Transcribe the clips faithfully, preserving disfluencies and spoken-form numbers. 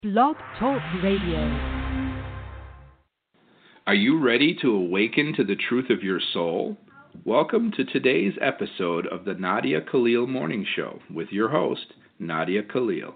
Blog Talk Radio. Are you ready to awaken to the truth of your soul? Welcome to today's episode of the Nadia Khalil Morning Show with your host, Nadia Khalil.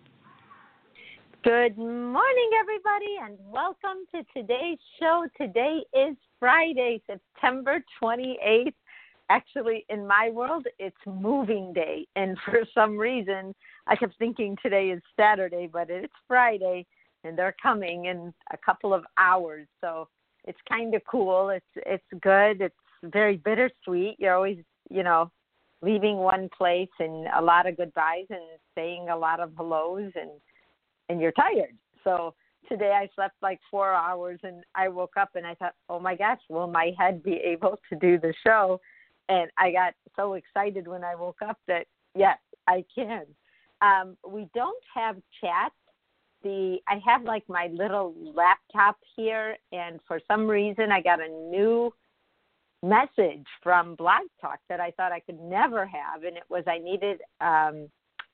Good morning, everybody, and welcome to today's show. Today is Friday, September twenty-eighth. Actually, in my world, it's moving day, and for some reason, I kept thinking today is Saturday, but it's Friday, and they're coming in a couple of hours, so it's kind of cool. It's it's good. It's very bittersweet. You're always, you know, leaving one place and a lot of goodbyes and saying a lot of hellos, and and you're tired. So today I slept like four hours, and I woke up, and I thought, oh, my gosh, will my head be able to do the show? And I got so excited when I woke up that, yes, I can. Um, we don't have chat. The I have like my little laptop here, and for some reason I got a new message from Blog Talk that I thought I could never have, and it was I needed um,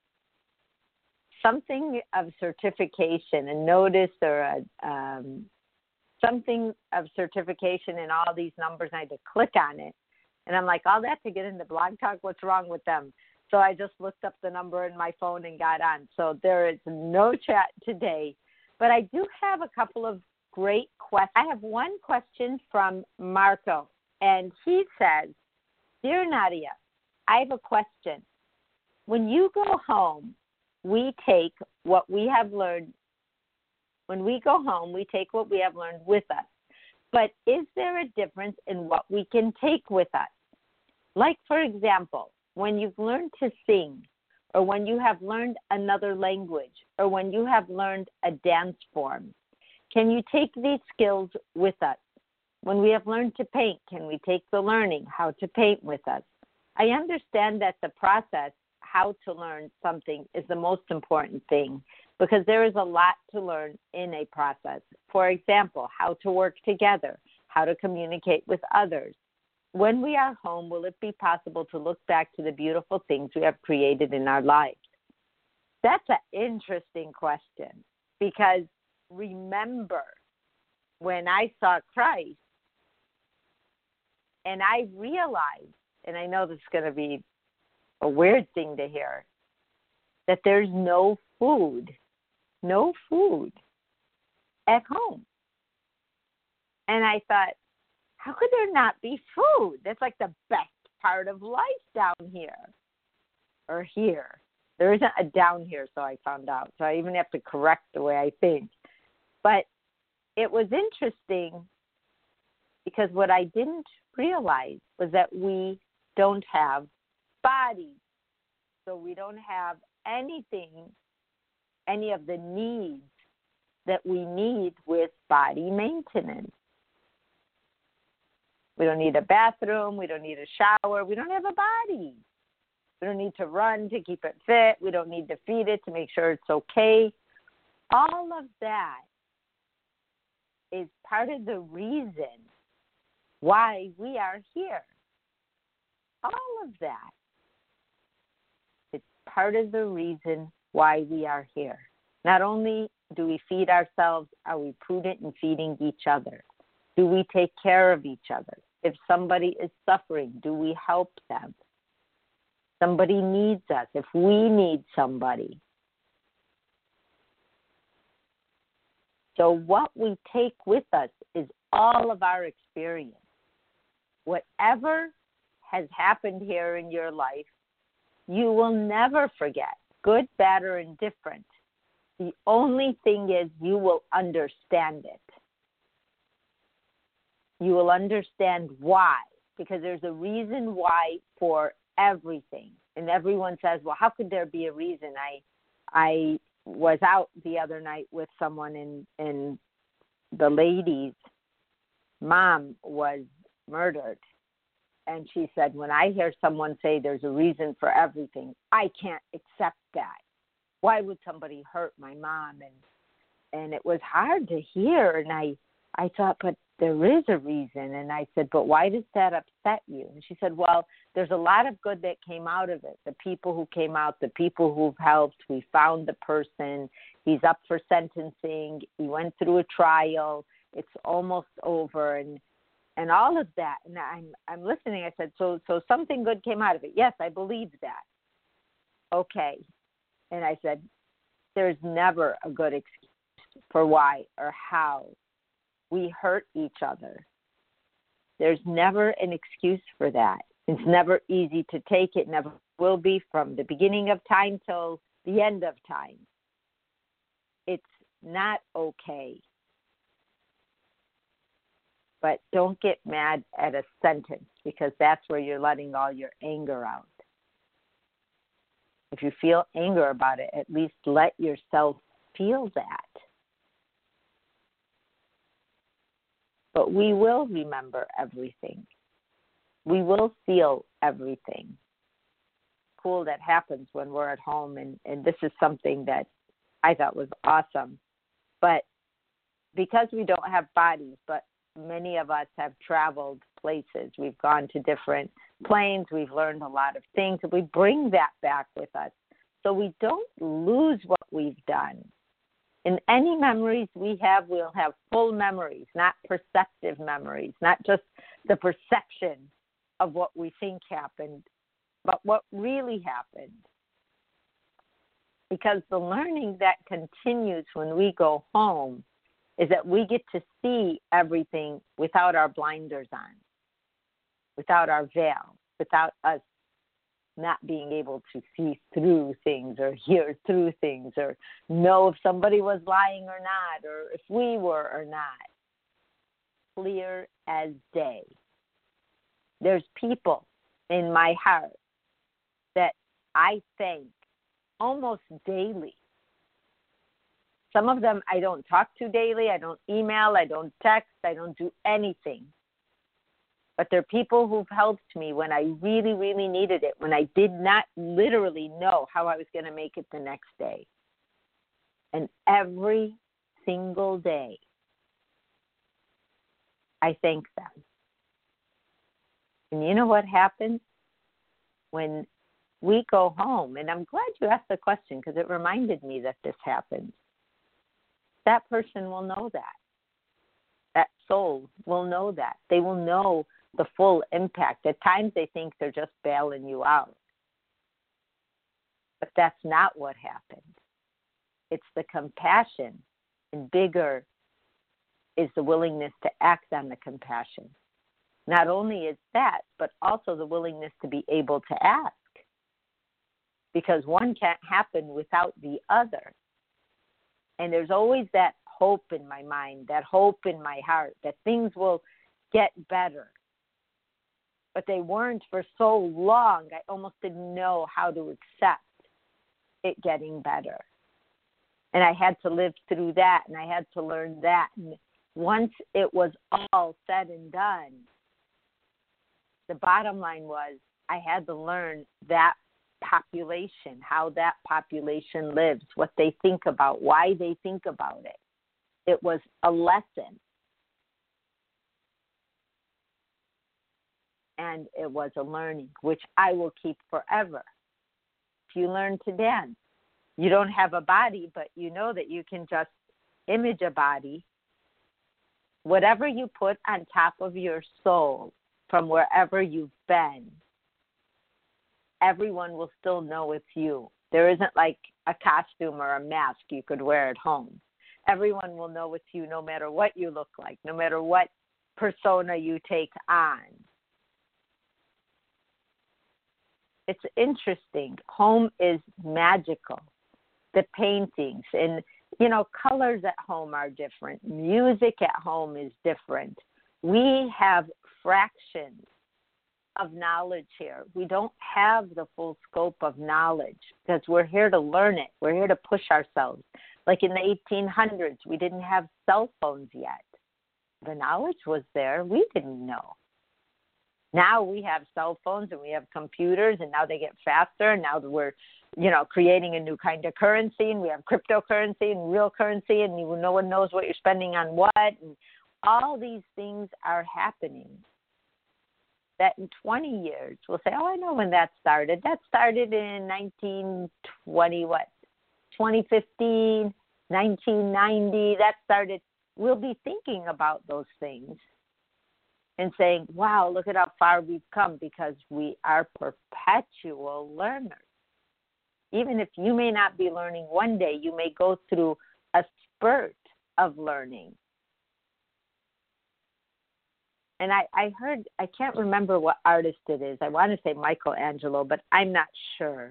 something of certification, a notice or a, um, something of certification in all these numbers, and I had to click on it. And I'm like, all that to get into Blog Talk? What's wrong with them? So I just looked up the number in my phone and got on. So there is no chat today. But I do have a couple of great questions. I have one question from Marco. And he says, Dear Nadia, I have a question. When you go home, we take what we have learned. When we go home, we take what we have learned with us. But is there a difference in what we can take with us? Like, for example, when you've learned to sing, or when you have learned another language, or when you have learned a dance form, can you take these skills with us? When we have learned to paint, can we take the learning how to paint with us? I understand that the process, how to learn something, is the most important thing because there is a lot to learn in a process. For example, how to work together, how to communicate with others. When we are home, will it be possible to look back to the beautiful things we have created in our lives? That's an interesting question because remember when I saw Christ and I realized, and I know this is going to be a weird thing to hear, that there's no food, no food at home. And I thought, how could there not be food? That's like the best part of life down here. Or here. There isn't a down here, so I found out. So I even have to correct the way I think. But it was interesting because what I didn't realize was that we don't have bodies. So we don't have anything, any of the needs that we need with body maintenance. We don't need a bathroom. We don't need a shower. We don't have a body. We don't need to run to keep it fit. We don't need to feed it to make sure it's okay. All of that is part of the reason why we are here. All of that. It's part of the reason why we are here. Not only do we feed ourselves, are we prudent in feeding each other? Do we take care of each other? If somebody is suffering, do we help them? Somebody needs us. If we need somebody. So what we take with us is all of our experience. Whatever has happened here in your life, you will never forget, good, bad, or indifferent. The only thing is you will understand it. You will understand why, because there's a reason why for everything. And everyone says, well, how could there be a reason? I I was out the other night with someone, and, and the lady's mom was murdered. And she said, when I hear someone say there's a reason for everything, I can't accept that. Why would somebody hurt my mom? And and it was hard to hear. And I, I thought, but there is a reason. And I said, but why does that upset you? And she said, well, there's a lot of good that came out of it. The people who came out, the people who've helped, we found the person. He's up for sentencing. He went through a trial. It's almost over. And and all of that. And I'm I'm listening. I said, so so something good came out of it. Yes, I believe that. Okay. And I said, there's never a good excuse for why or how we hurt each other. There's never an excuse for that. It's never easy to take. It never will be from the beginning of time till the end of time. It's not okay. But don't get mad at a sentence, because that's where you're letting all your anger out. If you feel anger about it, at least let yourself feel that. But we will remember everything. We will feel everything. Cool, that happens when we're at home, and, and this is something that I thought was awesome. But because we don't have bodies, but many of us have traveled places. We've gone to different planes. We've learned a lot of things. We bring that back with us so we don't lose what we've done. In any memories we have, we'll have full memories, not perceptive memories, not just the perception of what we think happened, but what really happened. Because the learning that continues when we go home is that we get to see everything without our blinders on, without our veil, without us not being able to see through things or hear through things or know if somebody was lying or not or if we were or not. Clear as day. There's people in my heart that I thank almost daily. Some of them I don't talk to daily. I don't email. I don't text. I don't do anything. But they're people who've helped me when I really, really needed it, when I did not literally know how I was going to make it the next day. And every single day, I thank them. And you know what happens? When we go home, and I'm glad you asked the question because it reminded me that this happens. That person will know that. That soul will know that. They will know the full impact. At times they think they're just bailing you out. But that's not what happened. It's the compassion, and bigger is the willingness to act on the compassion. Not only is that, but also the willingness to be able to ask. Because one can't happen without the other. And there's always that hope in my mind, that hope in my heart, that things will get better. But they weren't for so long, I almost didn't know how to accept it getting better. And I had to live through that, and I had to learn that. And once it was all said and done, the bottom line was I had to learn that population, how that population lives, what they think about, why they think about it. It was a lesson. And it was a learning, which I will keep forever. If you learn to dance, you don't have a body, but you know that you can just image a body. Whatever you put on top of your soul from wherever you've been, everyone will still know it's you. There isn't like a costume or a mask you could wear at home. Everyone will know it's you no matter what you look like, no matter what persona you take on. It's interesting. Home is magical. The paintings and, you know, colors at home are different. Music at home is different. We have fractions of knowledge here. We don't have the full scope of knowledge because we're here to learn it. We're here to push ourselves. Like in the eighteen hundreds, we didn't have cell phones yet. The knowledge was there. We didn't know. Now we have cell phones and we have computers, and now they get faster. And now we're, you know, creating a new kind of currency, and we have cryptocurrency and real currency, and no one knows what you're spending on what. And all these things are happening that in twenty years we'll say, oh, I know when that started. That started in nineteen twenty, what, twenty fifteen, nineteen ninety. That started. We'll be thinking about those things and saying, wow, look at how far we've come, because we are perpetual learners. Even if you may not be learning one day, you may go through a spurt of learning. And I, I heard, I can't remember what artist it is. I want to say Michelangelo, but I'm not sure.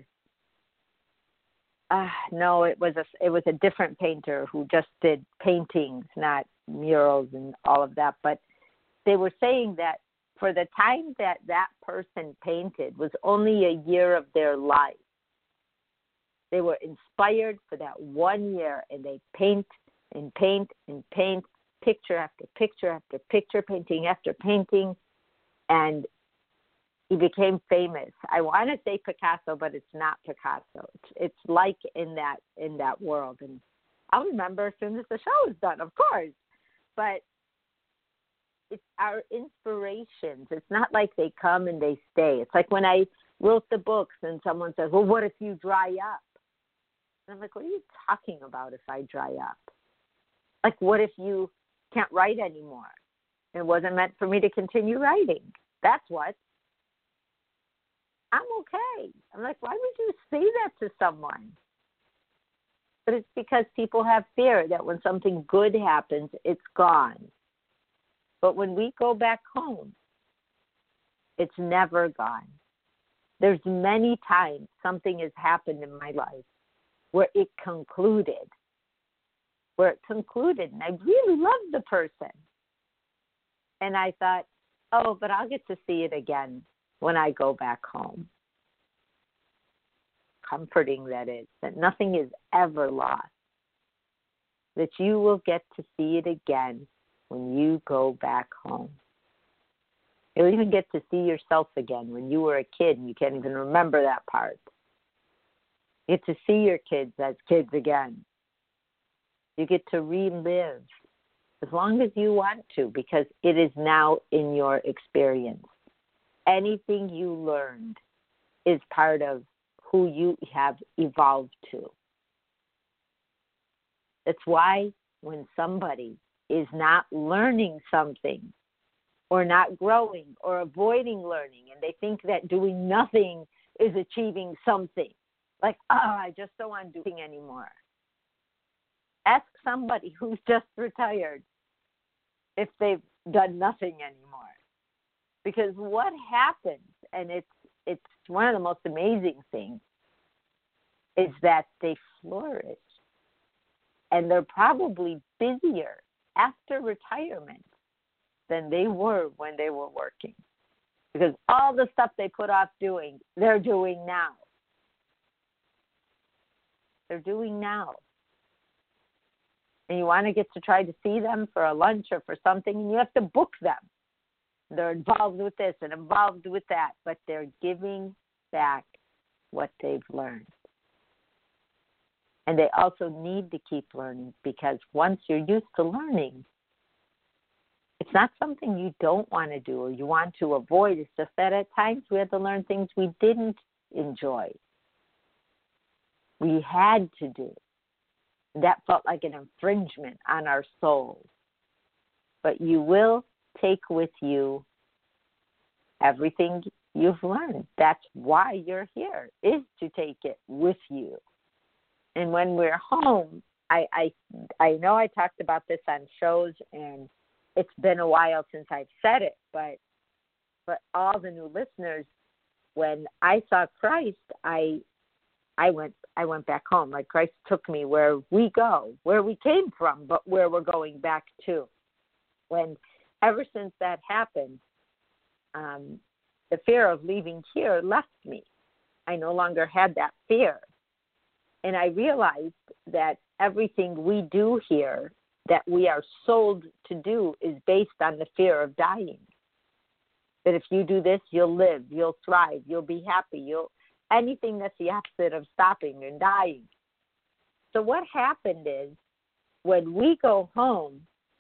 Uh, no, it was a it was a different painter who just did paintings, not murals and all of that. But they were saying that for the time that that person painted was only a year of their life. They were inspired for that one year, and they paint and paint and paint, picture after picture after picture, painting after painting, and he became famous. I want to say Picasso, but it's not Picasso. It's, it's like in that in that world. And I'll remember as soon as the show is done, of course. But it's our inspirations. It's not like they come and they stay. It's like when I wrote the books and someone says, well, what if you dry up? And I'm like, what are you talking about if I dry up? Like, what if you can't write anymore? It wasn't meant for me to continue writing. That's what. I'm okay. I'm like, why would you say that to someone? But it's because people have fear that when something good happens, it's gone. But when we go back home, it's never gone. There's many times something has happened in my life where it concluded, where it concluded, and I really loved the person. And I thought, oh, but I'll get to see it again when I go back home. Comforting that is, that nothing is ever lost, that you will get to see it again when you go back home. You'll even get to see yourself again when you were a kid and you can't even remember that part. You get to see your kids as kids again. You get to relive as long as you want to, because it is now in your experience. Anything you learned is part of who you have evolved to. That's why when somebody is not learning something or not growing or avoiding learning, and they think that doing nothing is achieving something, like, oh, I just don't want to do anything anymore. Ask somebody who's just retired if they've done nothing anymore. Because what happens, and it's it's one of the most amazing things, is that they flourish. And they're probably busier after retirement than they were when they were working. Because all the stuff they put off doing, they're doing now. They're doing now. And you want to get to try to see them for a lunch or for something, and you have to book them. They're involved with this and involved with that, but they're giving back what they've learned. And they also need to keep learning, because once you're used to learning, it's not something you don't want to do or you want to avoid. It's just that at times we had to learn things we didn't enjoy. We had to do. That felt like an infringement on our souls. But you will take with you everything you've learned. That's why you're here, is to take it with you. And when we're home, I, I I know I talked about this on shows, and it's been a while since I've said it, but for all the new listeners, when I saw Christ, I I went I went back home. Like, Christ took me where we go, where we came from, but where we're going back to. When ever since that happened, um, the fear of leaving here left me. I no longer had that fear. And I realized that everything we do here, that we are sold to do, is based on the fear of dying. That if you do this, you'll live, you'll thrive, you'll be happy, you'll anything that's the opposite of stopping and dying. So what happened is, when we go home,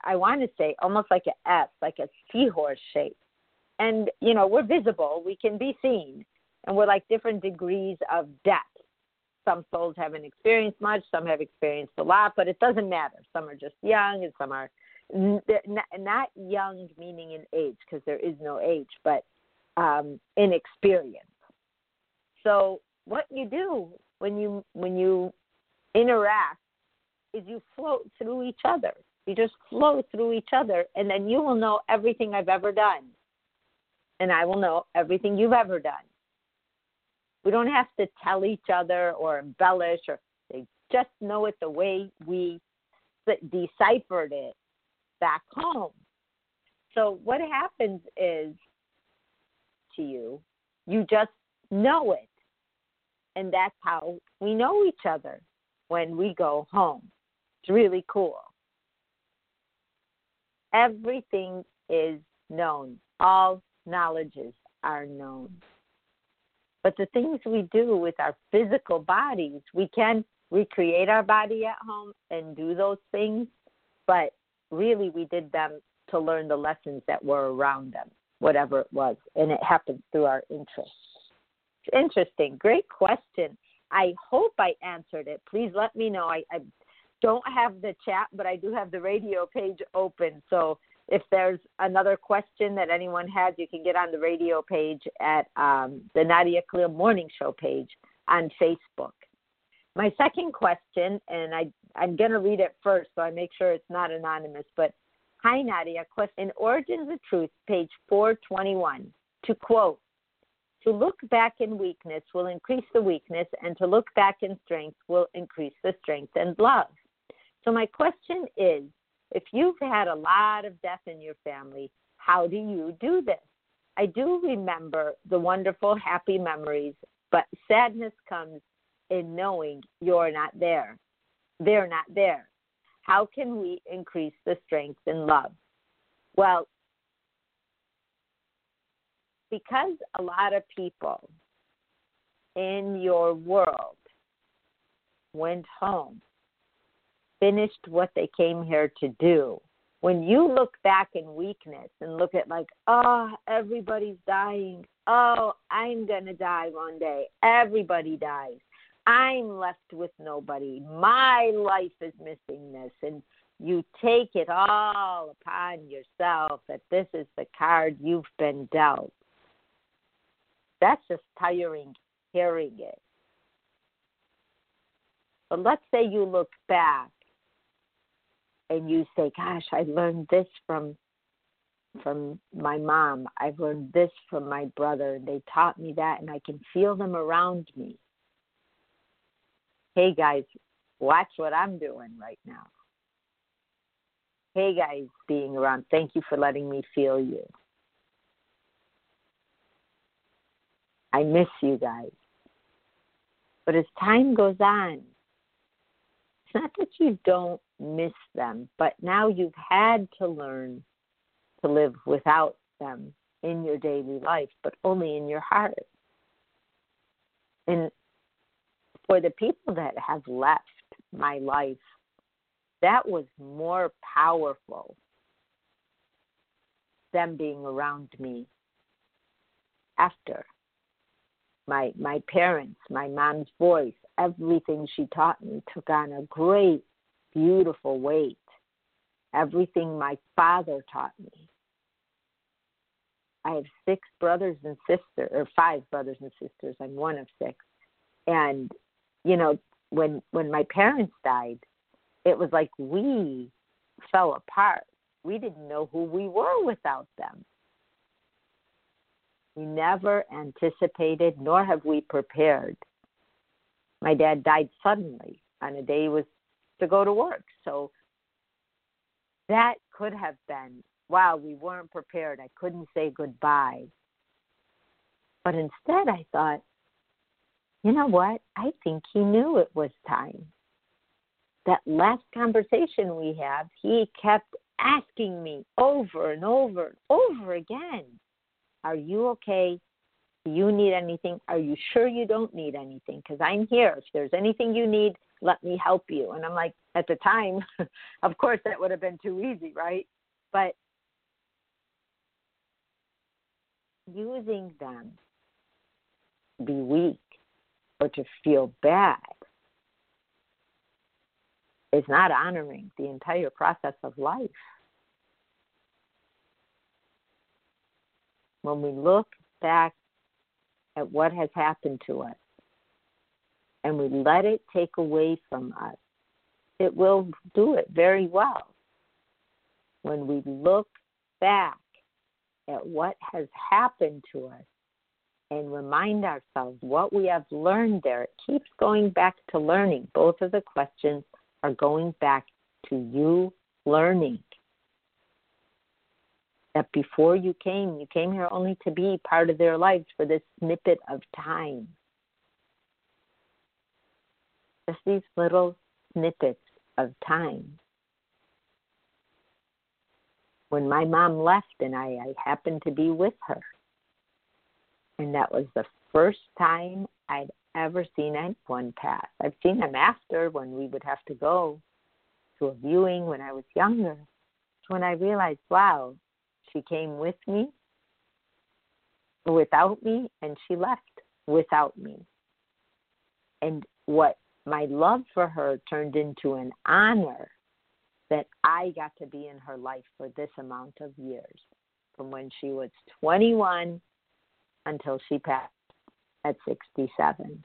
I want to say almost like an S, like a seahorse shape. And, you know, we're visible. We can be seen. And we're like different degrees of depth. Some souls haven't experienced much. Some have experienced a lot. But it doesn't matter. Some are just young and some are not young, meaning in age, because there is no age, but um, in experience. So what you do when you when you interact is you float through each other. You just flow through each other, and then you will know everything I've ever done, and I will know everything you've ever done. We don't have to tell each other or embellish, or they just know it the way we deciphered it back home. So what happens is, to you, you just know it. And that's how we know each other when we go home. It's really cool. Everything is known. All knowledges are known. But the things we do with our physical bodies, we can recreate our body at home and do those things, but really we did them to learn the lessons that were around them, whatever it was, and it happens through our interests. Interesting. Great question. I hope I answered it. Please let me know. I, I don't have the chat, but I do have the radio page open. So if there's another question that anyone has, you can get on the radio page at um, the Nadia Khalil Morning Show page on Facebook. My second question, and I, I'm going to read it first so I make sure it's not anonymous, but hi, Nadia. Question, in Origins of Truth, page four twenty-one, to quote, to look back in weakness will increase the weakness, and to look back in strength will increase the strength and love. So my question is, if you've had a lot of death in your family, how do you do this? I do remember the wonderful, happy memories, but sadness comes in knowing you're not there. They're not there. How can we increase the strength and love? Well, because a lot of people in your world went home, finished what they came here to do, when you look back in weakness and look at like, oh, everybody's dying. Oh, I'm going to die one day. Everybody dies. I'm left with nobody. My life is missing this. And you take it all upon yourself that this is the card you've been dealt. That's just tiring hearing it. But let's say you look back and you say, gosh, I learned this from from my mom. I've learned this from my brother. They taught me that, and I can feel them around me. Hey, guys, watch what I'm doing right now. Hey, guys, being around, thank you for letting me feel you. I miss you guys. But as time goes on, it's not that you don't miss them, but now you've had to learn to live without them in your daily life, but only in your heart. And for the people that have left my life, that was more powerful, them being around me after. My my parents, my mom's voice, everything she taught me took on a great, beautiful weight. Everything my father taught me. I have six brothers and sisters, or five brothers and sisters. I'm one of six. And, you know, when when my parents died, it was like we fell apart. We didn't know who we were without them. We never anticipated, nor have we prepared. My dad died suddenly on a day he was to go to work. So that could have been, wow, we weren't prepared. I couldn't say goodbye. But instead I thought, you know what? I think he knew it was time. That last conversation we had, he kept asking me over and over and over again, are you okay? Do you need anything? Are you sure you don't need anything? Because I'm here. If there's anything you need, let me help you. And I'm like, at the time, of course, that would have been too easy, right? But using them to be weak or to feel bad is not honoring the entire process of life. When we look back at what has happened to us and we let it take away from us, it will do it very well. When we look back at what has happened to us and remind ourselves what we have learned there, it keeps going back to learning. Both of the questions are going back to you learning. That before you came, you came here only to be part of their lives for this snippet of time. Just these little snippets of time. When my mom left and I, I happened to be with her, and that was the first time I'd ever seen anyone pass. I've seen them after when we would have to go to a viewing when I was younger. It's when I realized, wow, she came with me, without me, and she left without me. And what my love for her turned into an honor that I got to be in her life for this amount of years, from when she was twenty-one until she passed at sixty-seven.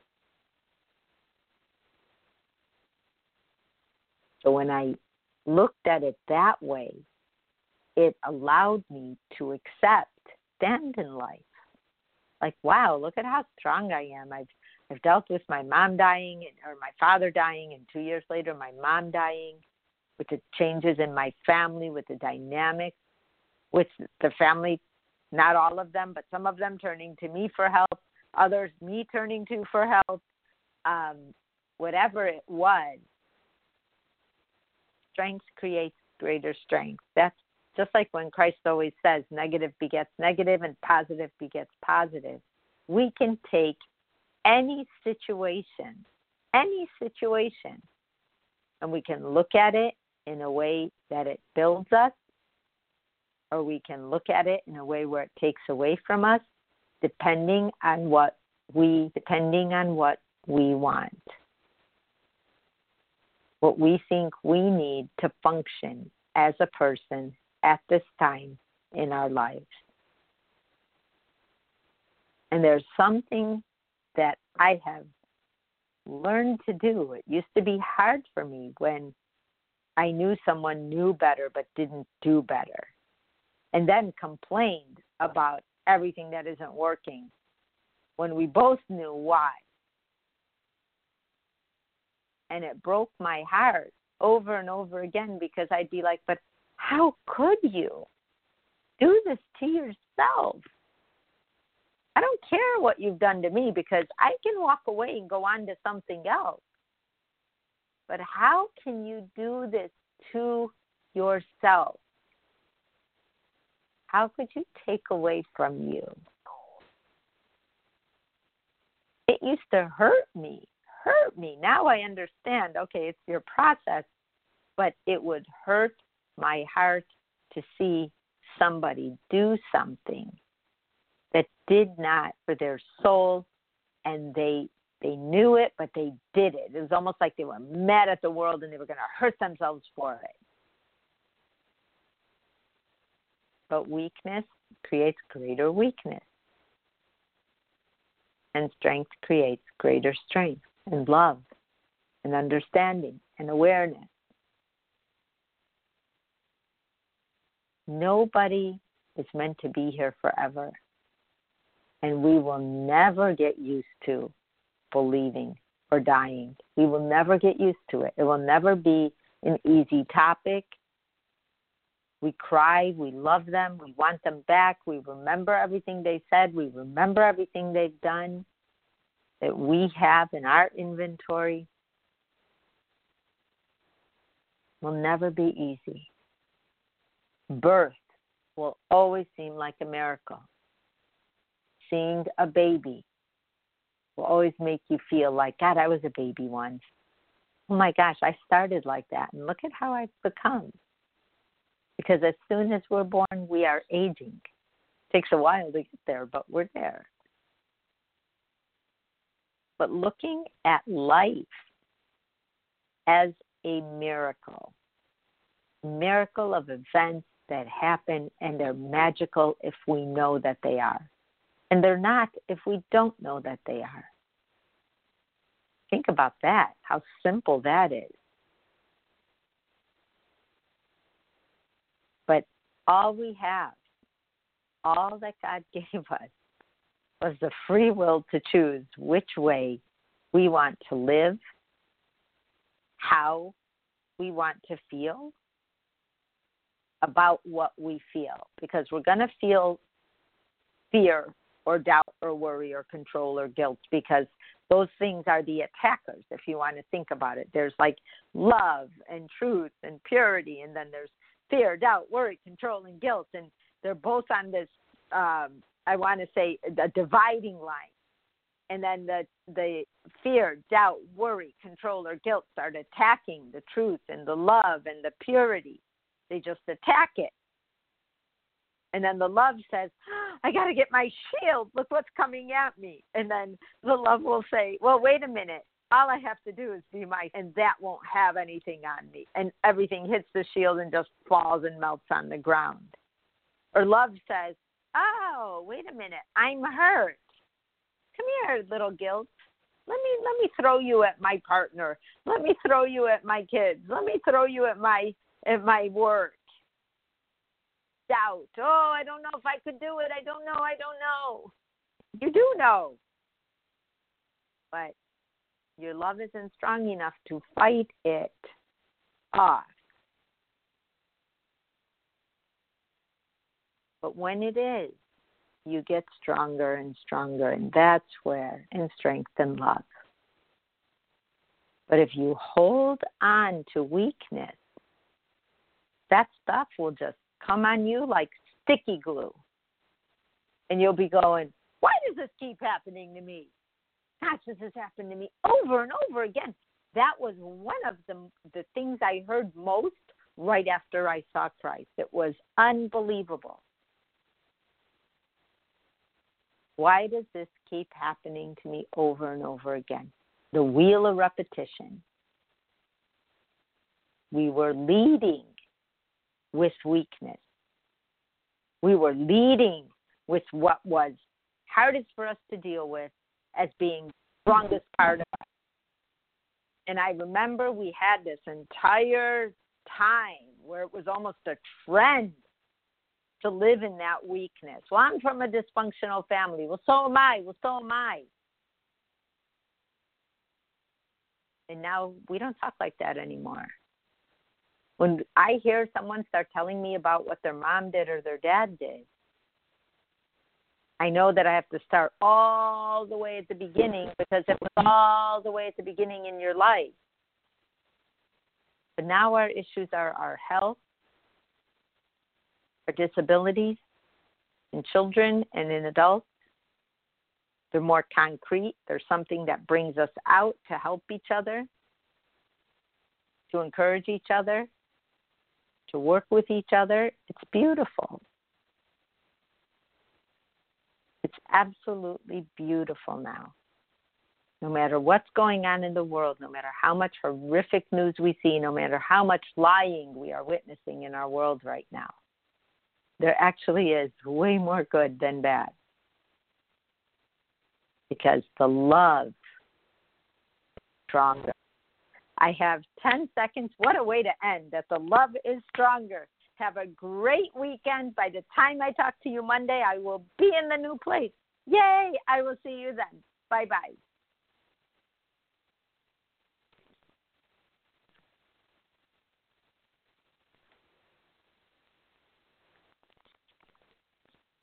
So when I looked at it that way, it allowed me to accept, stand in life. Like, wow, look at how strong I am. I've I've dealt with my mom dying or my father dying, and two years later my mom dying, with the changes in my family, with the dynamics, with the family, not all of them, but some of them turning to me for help, others me turning to for help, um, whatever it was. Strength creates greater strength. That's just like when Christ always says, negative begets negative and positive begets positive. We can take any situation, any situation, and we can look at it in a way that it builds us, or we can look at it in a way where it takes away from us, depending on what we, depending on what we want, what we think we need to function as a person at this time in our lives. And there's something that I have learned to do. It used to be hard for me when I knew someone knew better but didn't do better, and then complained about everything that isn't working when we both knew why. And it broke my heart over and over again, because I'd be like, but how could you do this to yourself? I don't care what you've done to me, because I can walk away and go on to something else. But how can you do this to yourself? How could you take away from you? It used to hurt me, hurt me. Now I understand, okay, it's your process, but it would hurt my heart to see somebody do something that did not for their soul, and they they knew it, but they did it. It was almost like they were mad at the world and they were going to hurt themselves for it. But weakness creates greater weakness, and strength creates greater strength, and love, and understanding, and awareness. Nobody is meant to be here forever. And we will never get used to believing or dying. We will never get used to it. It will never be an easy topic. We cry, we love them, we want them back, we remember everything they said, we remember everything they've done that we have in our inventory. Will never be easy. Birth will always seem like a miracle. Seeing a baby will always make you feel like, God, I was a baby once. oh my gosh, I started like that, and look at how I've become. Because as soon as we're born, we are aging. It takes a while to get there, but we're there. But looking at life as a miracle, miracle of events that happen, and they're magical if we know that they are. And they're not if we don't know that they are. Think about that, how simple that is. But all we have, all that God gave us, was the free will to choose which way we want to live, how we want to feel about what we feel. Because we're going to feel fear or doubt or worry or control or guilt, because those things are the attackers, if you want to think about it. There's like love and truth and purity, and then there's fear, doubt, worry, control, and guilt. And they're both on this, um, I want to say, a dividing line. And then the, the fear, doubt, worry, control, or guilt start attacking the truth and the love and the purity. They just attack it. And then the love says, I got to get my shield. Look what's coming at me. And then the love will say, well, wait a minute. All I have to do is be my, and that won't have anything on me. And everything hits the shield and just falls and melts on the ground. Or love says, oh, wait a minute. I'm hurt. Come here, little guilt. Let me let me throw you at my partner. Let me throw you at my kids. Let me throw you at my at my work. Doubt. Oh, I don't know if I could do it. I don't know. I don't know. You do know. But your love isn't strong enough to fight it off. But when it is, you get stronger and stronger, and that's where, in strength and love. But if you hold on to weakness, that stuff will just come on you like sticky glue. And you'll be going, why does this keep happening to me? Gosh, this has happened to me over and over again. That was one of the, the things I heard most right after I saw Christ. It was unbelievable. Why does this keep happening to me over and over again? The wheel of repetition. We were leading with weakness. We were leading with what was hardest for us to deal with as being the strongest part of us. And I remember we had this entire time where it was almost a trend to live in that weakness. Well, I'm from a dysfunctional family. Well, so am I. Well, so am I. And now we don't talk like that anymore. When I hear someone start telling me about what their mom did or their dad did, I know that I have to start all the way at the beginning, because it was all the way at the beginning in your life. But now our issues are our health, our disabilities in children and in adults. They're more concrete. They're something that brings us out to help each other, to encourage each other, to work with each other. It's beautiful. It's absolutely beautiful now. No matter what's going on in the world, no matter how much horrific news we see, no matter how much lying we are witnessing in our world right now, there actually is way more good than bad. Because the love is stronger. I have ten seconds. What a way to end, that the love is stronger. Have a great weekend. By the time I talk to you Monday, I will be in the new place. Yay! I will see you then. Bye-bye.